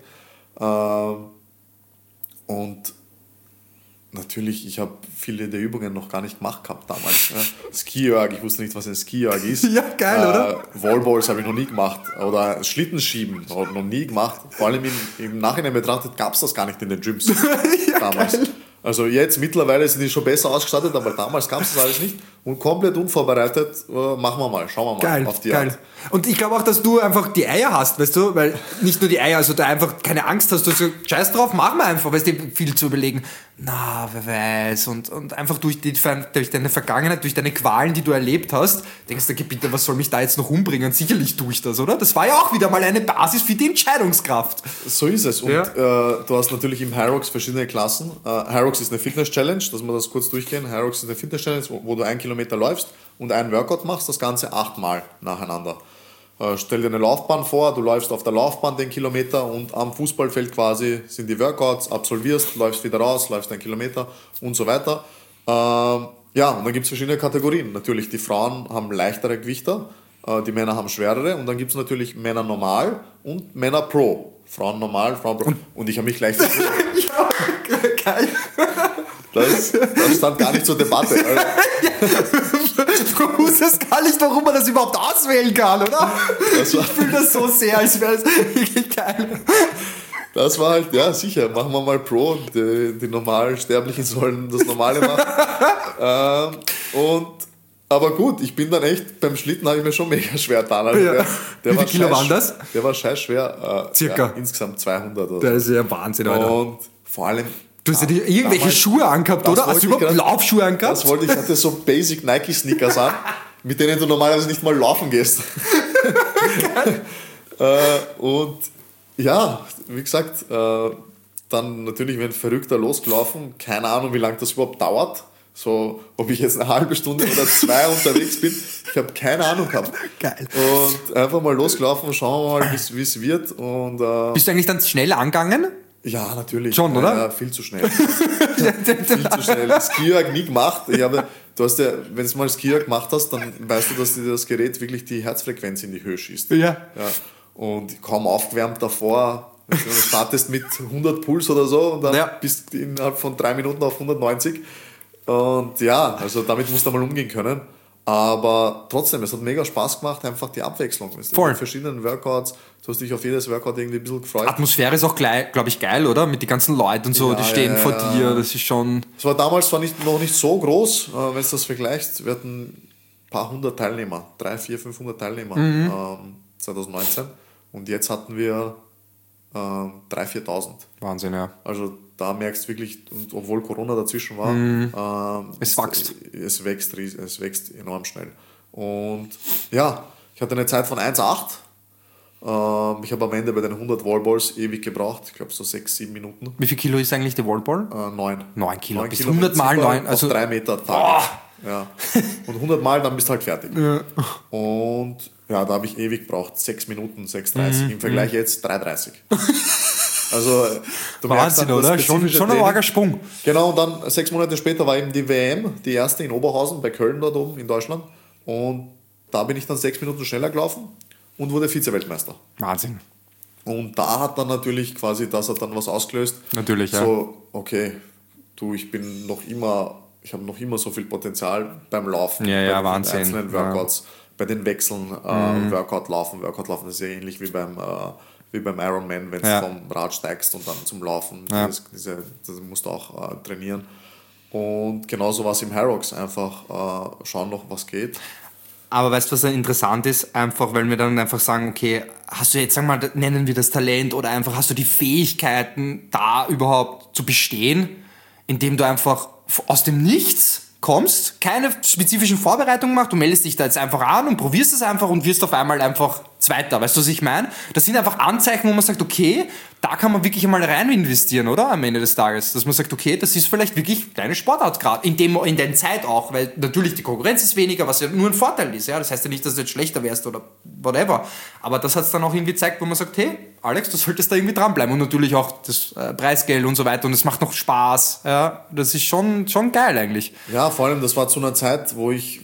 Und natürlich, ich habe viele der Übungen noch gar nicht gemacht gehabt damals. Ski-Erg, ich wusste nicht, was ein Ski-Erg ist. Ja, geil, oder? Wallballs habe ich noch nie gemacht. Oder Schlittenschieben habe ich noch nie gemacht. Vor allem im Nachhinein betrachtet gab es das gar nicht in den Gyms damals. Geil. Also jetzt mittlerweile sind die schon besser ausgestattet, aber damals gab es das alles nicht. Und komplett unvorbereitet, machen wir mal, schauen wir mal auf die Art. Und ich glaube auch, dass du einfach die Eier hast, weißt du, weil nicht nur die Eier, also da einfach keine Angst hast, du sagst, scheiß drauf, machen wir einfach, weißt du, viel zu überlegen, na, wer weiß, und einfach durch deine Vergangenheit, durch deine Qualen, die du erlebt hast, denkst du, bitte, was soll mich da jetzt noch umbringen? Sicherlich tue ich das, oder? Das war ja auch wieder mal eine Basis für die Entscheidungskraft. So ist es. Und du hast natürlich im Hyrox verschiedene Klassen. Hyrox ist eine Fitness-Challenge, dass wir das kurz durchgehen. Hyrox ist eine Fitness-Challenge, wo du 1 Kilometer läufst und einen Workout machst, das Ganze 8-mal nacheinander. Stell dir eine Laufbahn vor, du läufst auf der Laufbahn den Kilometer und am Fußballfeld quasi sind die Workouts, absolvierst, läufst wieder raus, läufst 1 Kilometer und so weiter. Und dann gibt es verschiedene Kategorien. Natürlich, die Frauen haben leichtere Gewichter, die Männer haben schwerere und dann gibt es natürlich Männer normal und Männer Pro. Frauen normal, Frauen Pro. Und ich habe mich gleich... Ja, geil. Das stand gar nicht zur Debatte. Du wusstest gar nicht, warum man das überhaupt auswählen kann, oder? Ich fühle das so sehr, als wäre es wirklich geil. Das war halt, ja sicher, machen wir mal Pro und die normalen Sterblichen sollen das Normale machen. Aber gut, ich bin dann echt, beim Schlitten habe ich mir schon mega schwer getan. Also Wie viele Kilo waren das? Der war scheiß schwer. Circa? Insgesamt 200 oder so. Das ist ja Wahnsinn, Alter. Und vor allem... Du hast ja irgendwelche Schuhe angehabt, oder? Hast du überhaupt Laufschuhe angehabt? Das wollte ich, hatte so Basic Nike Sneakers an, mit denen du normalerweise nicht mal laufen gehst. Und ja, wie gesagt, dann natürlich, wenn Verrückter losgelaufen, keine Ahnung, wie lange das überhaupt dauert. So, ob ich jetzt eine halbe Stunde oder 2 unterwegs bin, ich habe keine Ahnung gehabt. Geil. Und einfach mal losgelaufen, schauen wir mal, wie es wird. Und, bist du eigentlich dann schnell angegangen? Ja, natürlich. Schon, oder? Ja, viel zu schnell. Viel zu schnell. Ski-Erg nie gemacht. Du hast ja, wenn du mal Ski-Erg gemacht hast, dann weißt du, dass dir das Gerät wirklich die Herzfrequenz in die Höhe schießt. Ja. Und kaum aufgewärmt davor, du startest mit 100 Puls oder so und dann bist du innerhalb von 3 Minuten auf 190. Und ja, also damit musst du mal umgehen können. Aber trotzdem, es hat mega Spaß gemacht, einfach die Abwechslung. Voll. Mit verschiedenen Workouts, du hast dich auf jedes Workout irgendwie ein bisschen gefreut. Atmosphäre ist auch, glaube ich, geil, oder? Mit den ganzen Leuten und so, die stehen vor dir, das ist schon... Es war damals noch nicht so groß, wenn du das vergleichst. Wir hatten paar hundert Teilnehmer, 300, 400, 500 Teilnehmer 2019. Und jetzt hatten wir 3.000, 4.000. Wahnsinn, ja. Also da merkst du wirklich, und obwohl Corona dazwischen war, Es wächst. Es wächst enorm schnell. Und ja, ich hatte eine Zeit von 1,8. Ich habe am Ende bei den 100 Wallballs ewig gebraucht. Ich glaube so 6, 7 Minuten. Wie viel Kilo ist eigentlich der Wallball? 9. 9 Kilo. 9 Bis Kilo 100 mal 9. Also Also 3 Meter Tage. Ja. Und 100 Mal, dann bist du halt fertig. Ja. Und ja, da habe ich ewig gebraucht. 6 Minuten, 6,30. Im Vergleich jetzt 3,30. Also du merkst Wahnsinn, dann, das oder? Schon spezifische ein Training. arger Sprung. Genau, und dann 6 Monate später war eben die WM, die erste in Oberhausen, bei Köln dort oben in Deutschland. Und da bin ich dann 6 Minuten schneller gelaufen und wurde Vize-Weltmeister. Wahnsinn. Und da hat dann natürlich quasi, das hat dann was ausgelöst. Natürlich, ja. So, okay, ich habe noch immer so viel Potenzial beim Laufen. Ja, bei den Wahnsinn. einzelnen Workouts, bei den Wechseln, Workout laufen, das ist ja ähnlich wie beim Ironman, wenn du vom Rad steigst und dann zum Laufen, das musst du auch trainieren. Und genauso war es im Hyrox, einfach schauen noch, was geht. Aber weißt du, was dann interessant ist? Einfach, weil wir dann einfach sagen, okay, hast du jetzt, sagen wir mal, nennen wir das Talent oder einfach hast du die Fähigkeiten, da überhaupt zu bestehen, indem du einfach aus dem Nichts kommst, keine spezifischen Vorbereitungen machst, du meldest dich da jetzt einfach an und probierst es einfach und wirst auf einmal einfach Zweiter. Weißt du, was ich meine? Das sind einfach Anzeichen, wo man sagt, okay, da kann man wirklich einmal rein investieren, oder? Am Ende des Tages. Dass man sagt, okay, das ist vielleicht wirklich deine Sportart gerade. In der Zeit auch, weil natürlich die Konkurrenz ist weniger, was ja nur ein Vorteil ist. Ja? Das heißt ja nicht, dass du jetzt schlechter wärst oder whatever. Aber das hat es dann auch irgendwie gezeigt, wo man sagt, hey, Alex, du solltest da irgendwie dranbleiben. Und natürlich auch das Preisgeld und so weiter. Und es macht noch Spaß. Ja? Das ist schon geil eigentlich. Ja, vor allem, das war zu einer Zeit, wo ich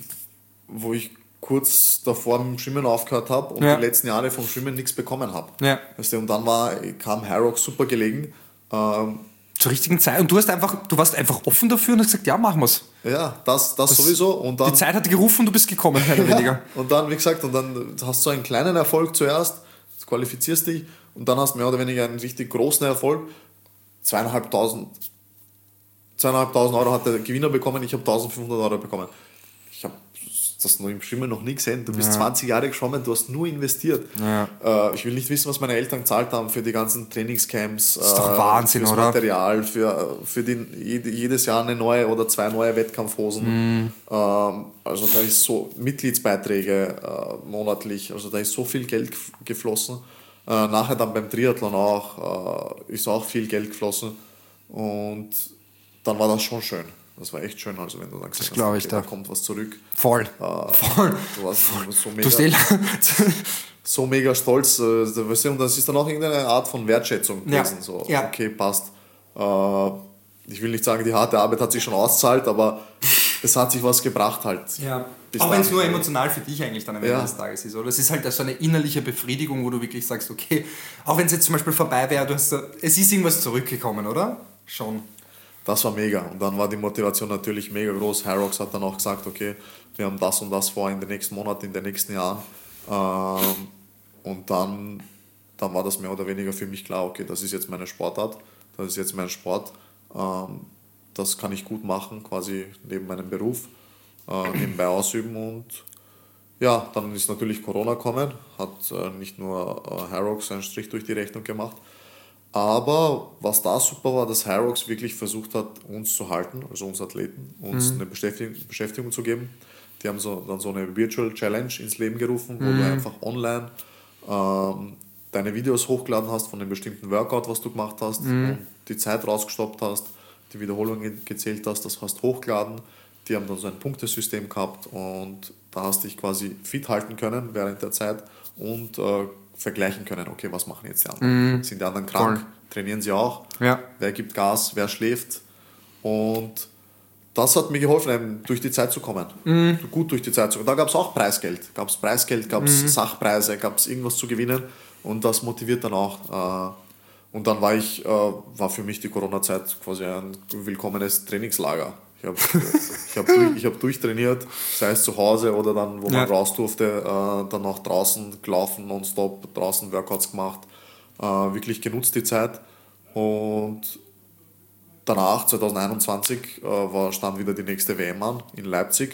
kurz davor mit dem Schwimmen aufgehört habe und die letzten Jahre vom Schwimmen nichts bekommen habe. Ja. Weißt du, und dann kam Hyrox super gelegen. Zur richtigen Zeit. Und du warst einfach offen dafür und hast gesagt, ja, machen wir's. Ja, das sowieso. Und dann, die Zeit hat gerufen und du bist gekommen, mehr oder weniger. Und dann, wie gesagt, hast du einen kleinen Erfolg zuerst, qualifizierst dich und dann hast du mehr oder weniger einen richtig großen Erfolg. 2.500 Euro hat der Gewinner bekommen, ich habe 1.500 Euro bekommen. Ich habe das noch im Schwimmen noch nie gesehen. Du bist 20 Jahre geschwommen, du hast nur investiert. Ja. Ich will nicht wissen, was meine Eltern gezahlt haben für die ganzen Trainingscamps. Das ist doch Wahnsinn, fürs oder? Material, für jedes Jahr eine neue oder 2 neue Wettkampfhosen. Also da ist so Mitgliedsbeiträge monatlich, also da ist so viel Geld geflossen. Nachher dann beim Triathlon auch, ist auch viel Geld geflossen. Und dann war das schon schön. Das war echt schön, also wenn du dann gesehen hast, okay, da kommt was zurück. Voll. Voll. Du warst so mega stolz. Und das ist dann auch irgendeine Art von Wertschätzung gewesen. Ja. So, ja. Okay, passt. Ich will nicht sagen, die harte Arbeit hat sich schon ausgezahlt, aber es hat sich was gebracht halt. Ja. Auch wenn es nur emotional für dich eigentlich dann am Ende des Tages ist. Oder? Es ist halt so eine innerliche Befriedigung, wo du wirklich sagst, okay, auch wenn es jetzt zum Beispiel vorbei wäre, es ist irgendwas zurückgekommen, oder? Schon. Das war mega und dann war die Motivation natürlich mega groß. Hyrox hat dann auch gesagt, okay, wir haben das und das vor in den nächsten Monaten, in den nächsten Jahren. Und dann war das mehr oder weniger für mich klar, okay, das ist jetzt meine Sportart, das ist jetzt mein Sport. Das kann ich gut machen, quasi neben meinem Beruf, nebenbei ausüben. Und ja, dann ist natürlich Corona gekommen, hat nicht nur Hyrox einen Strich durch die Rechnung gemacht. Aber was da super war, dass Hyrox wirklich versucht hat, uns zu halten, also uns Athleten, uns eine Beschäftigung zu geben. Die haben dann so eine Virtual Challenge ins Leben gerufen, wo du einfach online deine Videos hochgeladen hast von einem bestimmten Workout, was du gemacht hast, und die Zeit rausgestoppt hast, die Wiederholungen gezählt hast, das hast hochgeladen. Die haben dann so ein Punktesystem gehabt und da hast du dich quasi fit halten können während der Zeit und vergleichen können, okay, was machen jetzt die anderen? Sind die anderen krank? Voll. Trainieren sie auch? Ja. Wer gibt Gas? Wer schläft? Und das hat mir geholfen, durch die Zeit zu kommen. Gut durch die Zeit zu kommen. Da gab es auch Preisgeld. Gab es Sachpreise, gab es irgendwas zu gewinnen und das motiviert dann auch. Und dann war für mich die Corona-Zeit quasi ein willkommenes Trainingslager. Ich hab durchtrainiert, sei es zu Hause oder dann, wo man raus durfte, dann auch draußen gelaufen, nonstop, draußen Workouts gemacht, wirklich genutzt die Zeit. Und danach, 2021, stand wieder die nächste WM an in Leipzig.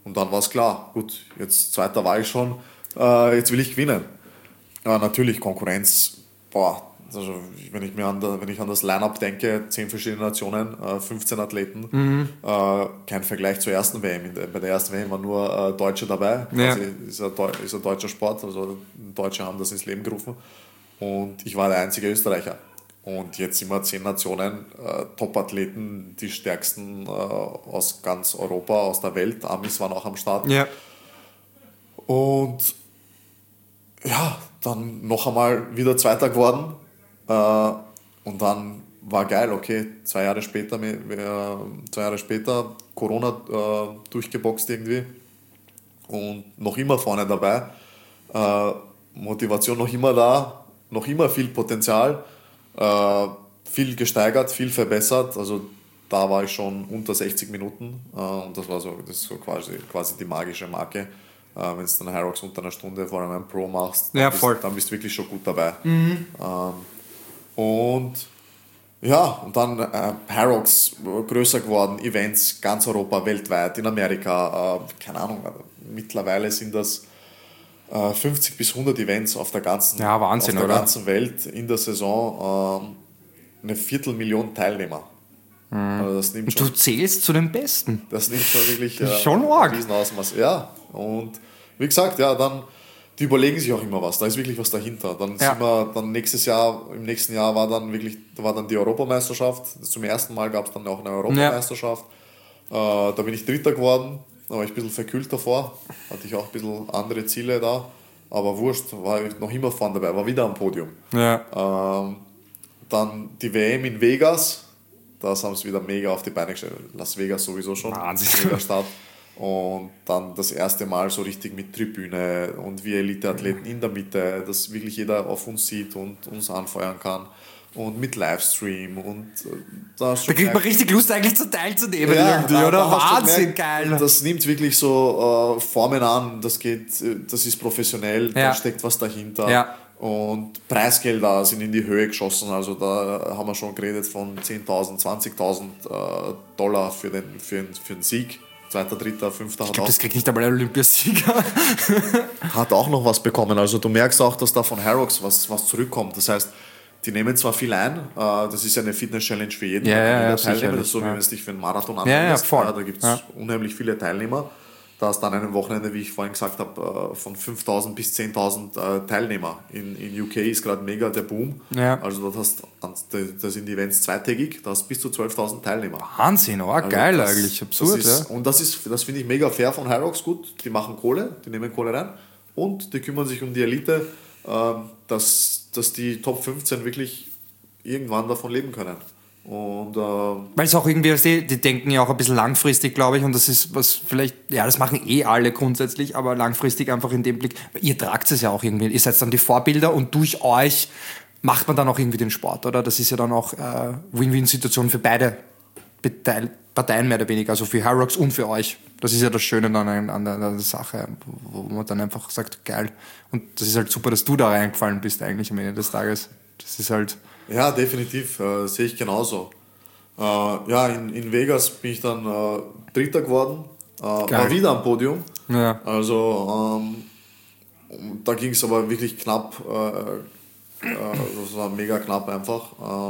Und dann war es klar, gut, jetzt Zweiter war ich schon, jetzt will ich gewinnen. Natürlich Konkurrenz, also wenn ich an das Line-Up denke, 10 verschiedene Nationen, 15 Athleten, kein Vergleich zur ersten WM. Bei der ersten WM waren nur Deutsche dabei. Ja. Ist ein deutscher Sport, also Deutsche haben das ins Leben gerufen. Und ich war der einzige Österreicher. Und jetzt sind wir 10 Nationen, Top-Athleten, die stärksten aus ganz Europa, aus der Welt. Amis waren auch am Start. Ja. Und ja, dann noch einmal wieder Zweiter geworden. Und dann war geil, okay, 2 Jahre später, Corona durchgeboxt irgendwie. Und noch immer vorne dabei. Motivation noch immer da, noch immer viel Potenzial. Viel gesteigert, viel verbessert. Also da war ich schon unter 60 Minuten und das ist so quasi die magische Marke. Wenn du dann Hyrox unter einer Stunde vor einem Pro machst, dann bist du wirklich schon gut dabei. Und dann Hyrox größer geworden, Events, ganz Europa, weltweit, in Amerika, keine Ahnung, mittlerweile sind das 50 bis 100 Events auf der ganzen, ganzen Welt in der Saison, eine Viertelmillion Teilnehmer. Also das nimmt schon, du zählst zu den Besten. Das nimmt schon wirklich schon arg. ein Riesenausmaß. Ja, und wie gesagt, dann die überlegen sich auch immer was. Da ist wirklich was dahinter. Dann sind wir dann im nächsten Jahr war dann die Europameisterschaft. Zum ersten Mal gab es dann auch eine Europameisterschaft. Da bin ich Dritter geworden. Da war ich ein bisschen verkühlt davor, hatte ich auch ein bisschen andere Ziele da, aber wurscht, war ich noch immer vorne dabei, war wieder am Podium. Ja. Dann die WM in Vegas, das haben sie wieder mega auf die Beine gestellt. Las Vegas sowieso schon, mega Start. Und dann das erste Mal so richtig mit Tribüne und wir Elite-Athleten in der Mitte, dass wirklich jeder auf uns sieht und uns anfeuern kann. Und mit Livestream und da kriegt man richtig Lust eigentlich teilzunehmen irgendwie, oder? Wahnsinn, geil. Das nimmt wirklich so Formen an, das ist professionell, da steckt was dahinter. Ja. Und Preisgelder sind in die Höhe geschossen, also da haben wir schon geredet von 10.000, 20.000 Dollar für den Sieg. Zweiter, dritter, fünfter. Ich glaube, das kriegt nicht einmal ein Olympiasieger. Hat auch noch was bekommen, also du merkst auch, dass da von Hyrox was zurückkommt, das heißt, die nehmen zwar viel ein, das ist ja eine Fitness-Challenge für jeden Teilnehmer, das ist so, wie wenn es dich für einen Marathon anmeldest. Da gibt es unheimlich viele Teilnehmer. Da ist dann an einem Wochenende, wie ich vorhin gesagt habe, von 5.000 bis 10.000 Teilnehmer. In UK ist gerade mega der Boom. Ja. Also da sind die Events zweitägig, da hast du bis zu 12.000 Teilnehmer. Wahnsinn, geil eigentlich, absurd. Und das finde ich mega fair von Hyrox, gut, die machen Kohle, die nehmen Kohle rein und die kümmern sich um die Elite, dass die Top 15 wirklich irgendwann davon leben können. Und weil es auch irgendwie, die denken ja auch ein bisschen langfristig, glaube ich, und das ist was vielleicht, das machen alle grundsätzlich, aber langfristig einfach in dem Blick, ihr tragt es ja auch irgendwie, ihr seid dann die Vorbilder und durch euch macht man dann auch irgendwie den Sport, oder? Das ist ja dann auch Win-Win-Situation für beide Parteien mehr oder weniger, also für Hyrox und für euch. Das ist ja das Schöne dann an der Sache, wo man dann einfach sagt, geil. Und das ist halt super, dass du da reingefallen bist eigentlich am Ende des Tages. Das ist halt... Ja, definitiv, sehe ich genauso. In Vegas bin ich dann Dritter geworden, war wieder am Podium. Ja. Also da ging es aber wirklich knapp, das war mega knapp einfach.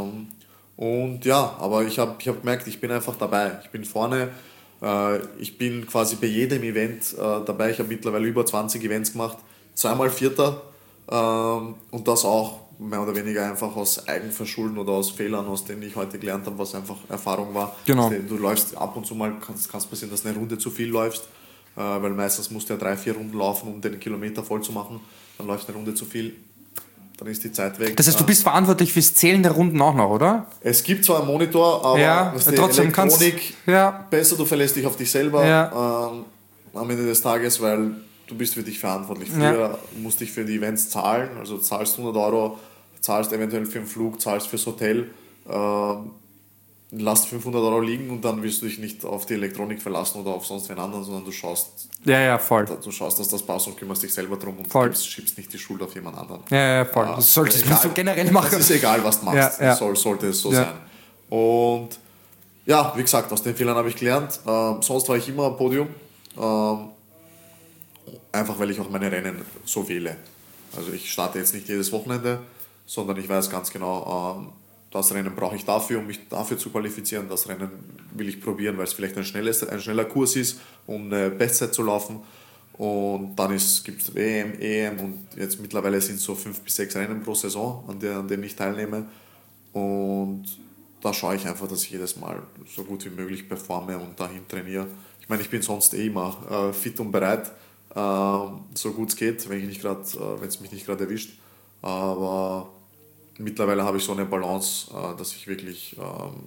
Aber ich hab gemerkt, ich bin einfach dabei. Ich bin vorne, ich bin quasi bei jedem Event dabei. Ich habe mittlerweile über 20 Events gemacht, zweimal Vierter und das auch mehr oder weniger einfach aus Eigenverschulden oder aus Fehlern, aus denen ich heute gelernt habe, was einfach Erfahrung war. Genau. Du läufst ab und zu mal, kann es passieren, dass eine Runde zu viel läufst, weil meistens musst du ja 3-4 Runden laufen, um den Kilometer voll zu machen. Dann läufst eine Runde zu viel, dann ist die Zeit weg. Das heißt, du bist verantwortlich fürs Zählen der Runden auch noch, oder? Es gibt zwar einen Monitor, aber trotzdem Elektronik, besser du verlässt dich auf dich selber am Ende des Tages, weil du bist für dich verantwortlich. Früher musste ich für die Events zahlen, also zahlst 100 Euro, zahlst eventuell für den Flug, zahlst fürs Hotel, lasst 500 Euro liegen und dann willst du dich nicht auf die Elektronik verlassen oder auf sonst wen anderen, sondern du schaust, du schaust, dass das passt und kümmerst dich selber drum und schiebst nicht die Schuld auf jemand anderen. Voll. Das solltest du generell machen. Es ist egal, was du machst. Sollte es so sein. Und wie gesagt, aus den Fehlern habe ich gelernt. Sonst war ich immer am Podium. Einfach weil ich auch meine Rennen so wähle. Also ich starte jetzt nicht jedes Wochenende, sondern ich weiß ganz genau, das Rennen brauche ich dafür, um mich dafür zu qualifizieren. Das Rennen will ich probieren, weil es vielleicht ein schneller Kurs ist, um eine Bestzeit zu laufen. Und dann gibt es WM, EM und jetzt mittlerweile sind es so 5 bis 6 Rennen pro Saison, an denen ich teilnehme. Und da schaue ich einfach, dass ich jedes Mal so gut wie möglich performe und dahin trainiere. Ich meine, ich bin sonst immer fit und bereit, so gut es geht, wenn es mich nicht gerade erwischt. Aber mittlerweile habe ich so eine Balance, dass ich wirklich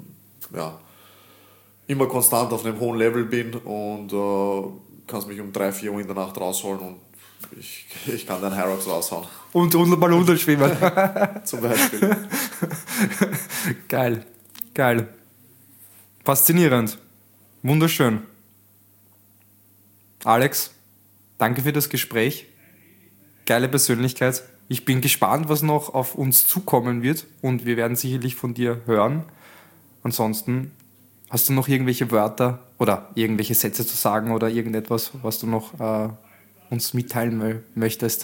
immer konstant auf einem hohen Level bin und kann mich um 3, 4 Uhr in der Nacht rausholen und ich kann den Hyrox raushauen. Und mal unterschwimmen. Zum Beispiel. Geil. Faszinierend. Wunderschön. Alex, danke für das Gespräch. Geile Persönlichkeit. Ich bin gespannt, was noch auf uns zukommen wird und wir werden sicherlich von dir hören. Ansonsten, hast du noch irgendwelche Wörter oder irgendwelche Sätze zu sagen oder irgendetwas, was du noch uns mitteilen möchtest?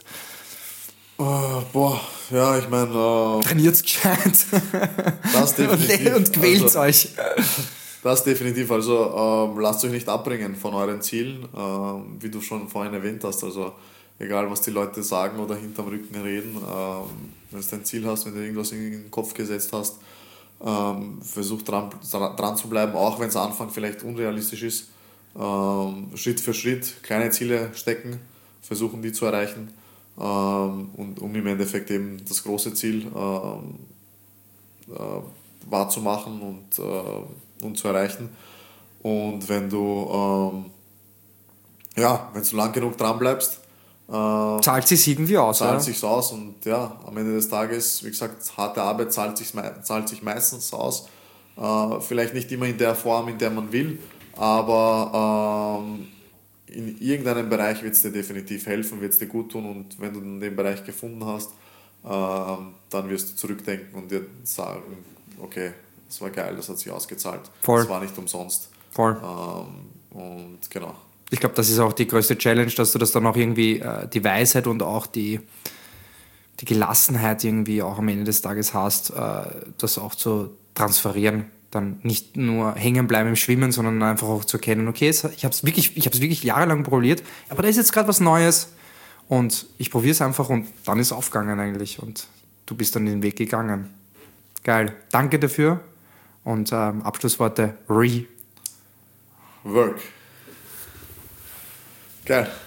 Ich meine... Trainiert's gescheit. Das definitiv. Und quält's euch. Das definitiv. Also lasst euch nicht abbringen von euren Zielen, wie du schon vorhin erwähnt hast. Also egal, was die Leute sagen oder hinterm Rücken reden, wenn du ein Ziel hast, wenn du irgendwas in den Kopf gesetzt hast, versuch dran zu bleiben, auch wenn es am Anfang vielleicht unrealistisch ist. Schritt für Schritt kleine Ziele stecken, versuchen die zu erreichen und um im Endeffekt eben das große Ziel wahrzumachen und zu erreichen. Und wenn du lang genug dran bleibst, zahlt sich irgendwie aus. Zahlt sich aus und ja, am Ende des Tages, wie gesagt, harte Arbeit zahlt sich meistens aus. Vielleicht nicht immer in der Form, in der man will, aber in irgendeinem Bereich wird es dir definitiv helfen, wird es dir gut tun und wenn du den Bereich gefunden hast, dann wirst du zurückdenken und dir sagen, okay, das war geil, das hat sich ausgezahlt. Voll. Das war nicht umsonst. Voll. Und genau. Ich glaube, das ist auch die größte Challenge, dass du das dann auch irgendwie die Weisheit und auch die Gelassenheit irgendwie auch am Ende des Tages hast, das auch zu transferieren. Dann nicht nur hängen bleiben im Schwimmen, sondern einfach auch zu erkennen, okay, ich habe es wirklich jahrelang probiert, aber da ist jetzt gerade was Neues und ich probiere es einfach und dann ist es aufgegangen eigentlich und du bist dann den Weg gegangen. Geil. Danke dafür und Abschlussworte, Work. Geil.